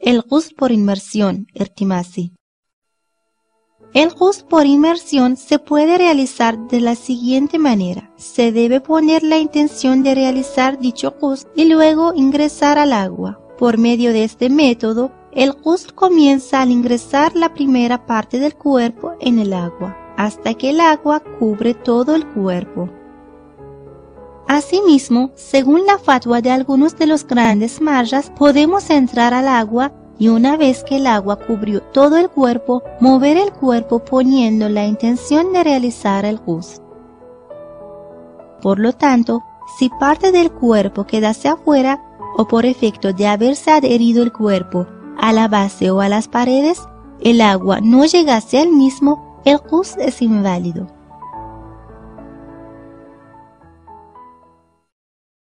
El ghusl por inmersión, irtimasi. El ghusl por inmersión se puede realizar de la siguiente manera. Se debe poner la intención de realizar dicho ghusl y luego ingresar al agua. Por medio de este método, el ghusl comienza al ingresar la primera parte del cuerpo en el agua, hasta que el agua cubre todo el cuerpo. Asimismo, según la fatwa de algunos de los grandes marjas, podemos entrar al agua y una vez que el agua cubrió todo el cuerpo, mover el cuerpo poniendo la intención de realizar el ghusl. Por lo tanto, si parte del cuerpo quedase afuera o por efecto de haberse adherido el cuerpo a la base o a las paredes, el agua no llegase al mismo, el ghusl es inválido.